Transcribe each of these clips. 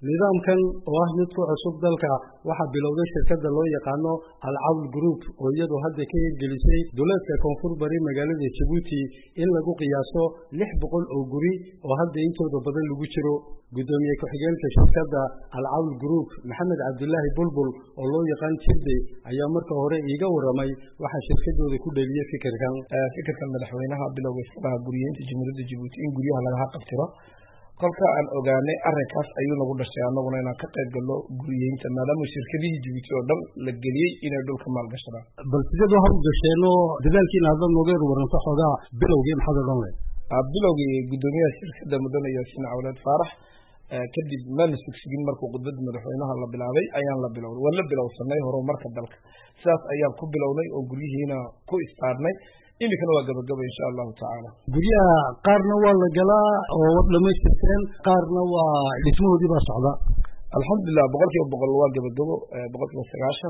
nidaamkan oo ah mid ku cusub dalka waxa bilowday shirkadda loo yaqaano Al-Awl Group oo iyadu hadda ka hirgelisay dowladda koonfur bari magaalada Djibouti in lagu qiyaaso 600 oo guri oo hadda intooda badan lagu jiro gudoomiye ku-xigeenka shirkadda Al-Awl Group Maxamed Cabdullaahi Bulbul oo loo yaqaan Jibde ayaa marka hore iiga waramay waxa shirkadooda ku dhaliyay fikirkan madaxweynaha bilowga sabaha guriyeynta Jamhuuriyadda Djibouti in guryaha laga qabtiro kolka aan ogaanay arrinkaas ayuu nagu dhashay annaguna inaan ka qayb galno guriyeynta maadaama shirkadihii Djibouti oo dhan la geliyay inay dhulka maalgashadaan bal sidoo waxa uu gasheeno dadaalkiina hadda nooga waranto xogaa bilowgii maxaa odhan leh bilowgii gudoomiyaha shirkadda mudane Yaasiin Cawlad Faarax kadib ma nasuugin markuu khudbad madaxweynaha la bilaabay ayaan la bilowday wala bilowsanay horumarka dalka sidaas ayaan ku bilownay oo guryihiina ku istaarnay imikana waa gabagaba insha Allah taala guryaha qaarna waa la galaa oo dhamaystirteen qaarna waa dhismahoodii baa socda alxamdulillah boqolkiiba waa gabagabo boqolkiiba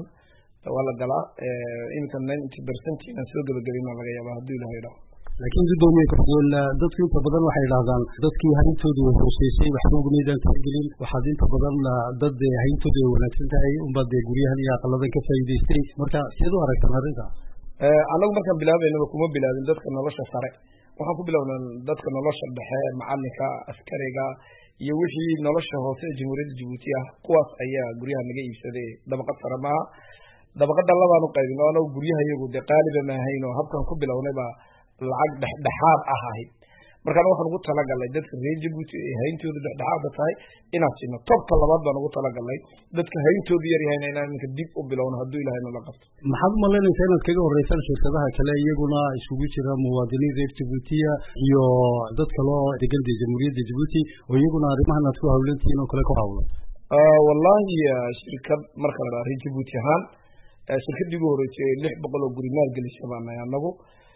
90 waa la galaa imikana 90% inaan soo gabagabayna laga yaabaa haddii Ilaahay dhaho laakiin gudoomiye ku-xigeen dadku inta badan waxay yiraahdaan dadkii hayntoodu hooseysay waxba ugu nidaam tixgelin waxaad inta badan dad hayntoodu wanaagsan tahay unbaa dee guryahan iyo aqaladan ka faa'iidaystay marka sidoo aragtaan arrinta anagu markaan bilaabaynaba kuma bilaabin dadka nolosha sare waxaan ku bilownaa dadka nolosha dhexe macalinka askariga iyo wixii nolosha hoose ee Jamhuuriyadda Djibouti ah kuwaas ayaa guryaha naga iibsaday dabaqad sare ma dabaqada labaan u qaybin oo anagu guryaha iyagu de qaaliba ma ahayn oo habkan ku bilownay ba lacag dhexdhexaad ahayd markaan waxaan ugu talagalay dadka reer Djibouti ee hayntoodu dhexdhexaad tahay inaan siino tobka labaad baan ugu talagalay dadka hayntoodu yar yahay inaan ninka dib u bilowno haddii Ilaahay nala qabto maxaad malaynaysaa inaad kaga horeysaan shirkadaha kale iyaguna isugu jira muwaadiniin reer Djibouti iyo dadka loo degan Jamhuuriyadda Djibouti oo iyaguna arrimahan aad ku hawlantiin oo kale ku hawlan wallahi shirkad marka la reer Djibouti ahaan shirkadii ugu horeysay 600 oo guri maalgelisay baan anagu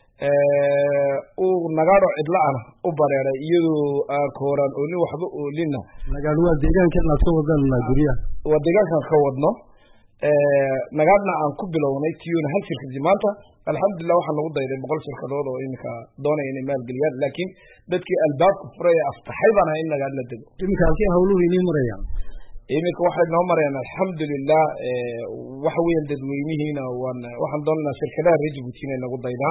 nagaadho cidlaana u bareeray iyadoo aan kooraan oo nin waxba oolina nagaadho waa deegaanka aad ka wadaan guriyaha waa deegaanka ka wadno nagaadna aan ku bilownay tiyuna hal shirkad maanta alxamdulillah waxaan lagu dayday 100 shirkadood oo imika doonay inay maalgeliyaan laakiin dadkii albaabka furay aftaxay baan in nagaad la dego imika halkii hawluhu inay marayaan imika waxay noo marayaan alxamdulillah waxa weeyaan dadweynihiina waxaan doonaynaa shirkadaha reer Djibouti inay nagu daydaan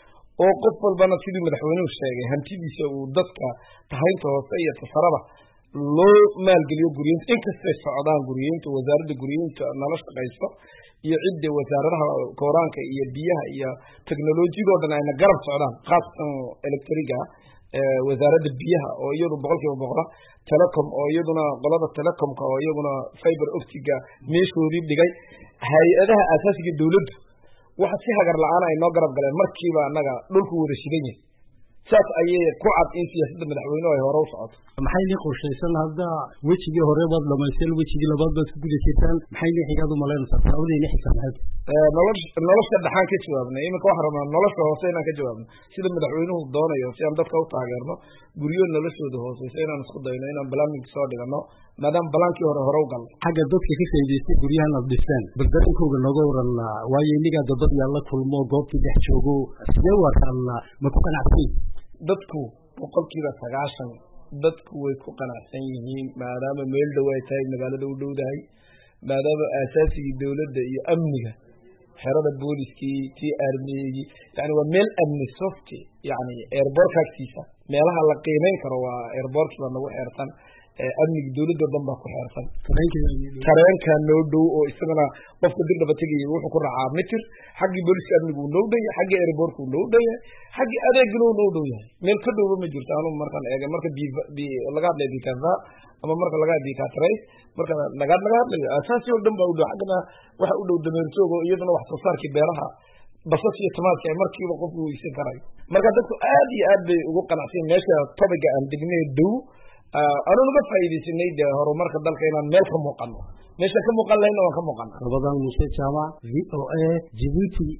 oo qof walbana sidii madaxweynuhu sheegay hantidiisa uu dadka tahaynta hoose iyo tasarada loo maalgeliyo guriyeynta inkastay socdaan guriyeynta wasaaradda guriyeynta nala shaqayso iyo cidda wasaaradaha kooraanka iyo biyaha iyo teknolojiyadoo dhan ayna garab socdaan khaasatan elektriga wasaaradda biyaha oo iyadu boqolkiiba boqol telecom oo iyaduna qolada telecomka oo iyaguna fiber optiga meeshoodii dhigay hay-adaha asaasiga dawladda waxa si hagar la'aan ay noo garab galeen markiiba anaga dhulku wada shidan yahay saas ayay ku cad in siyaasadda madaxweynuhu ay hore u socoto maxay ni qorshaysan hadda wejigii hore baad dhamaysteen wejigii labaad baad ku gudaysaan maxay ni xigaad u malaynaysaa taawada ni xigtanaad nolosha dhaxaan ka jawaabnay imika waxaan rabnaa nolosha hoose inaan ka jawaabno sida madaxweynuhu doonayo si aan dadka u taageerno guryo noloshooda hooseysa inaan isku dayno inaan balaamig soo dhigano maadaama balaankii hore u galno xagga dadka ka faa'iidaystay guryahan aad dhisteen bal darinkooga nooga waran waayo inigaa dad yaalla kulmo goobtii dhex joogo sidee u arkaan ma ku qanacsan dadku boqolkiiba 90 dadku way ku qanacsan yihiin maadaama meel dhow ay tahay magaalada u dhowdahay maadaama aasaasigii dawladda iyo amniga xerada booliskii tii armiyigi yani waa meel amni softi yani airport agtiisa meelaha la qiimeyn karo waa airportka nagu xeertan amniga dawladda dhan baa ku xeertan tareenka noo dhow oo isagana qofka dirdaba tegay wuxuu ku raacaa mitir xaggii booliska amnigu noo dhow yahay xaggii airportku noo dhow yahay xaggii adeegna noo dhow yahay meel ka dhow ma jirto anu markaan eegay marka laga hadlay bikaza ama marka laga hadlay katray marka laga hadlay asaasi oo dhan baa u dhow xaggana waxa u dhow dameertoogo iyaduna wax soo saarkii beeraha basas iyo tamaadka ay markiiba qofku weysan karayo marka dadku aad iyo aad bay ugu qanacsan meesha topiga aan degnay dhow أنا نقول فايدة سنيد هرمارك دالك إن ملك مقام مش لك مقام لين وك مقام رمضان موسى جامع في أو Djibouti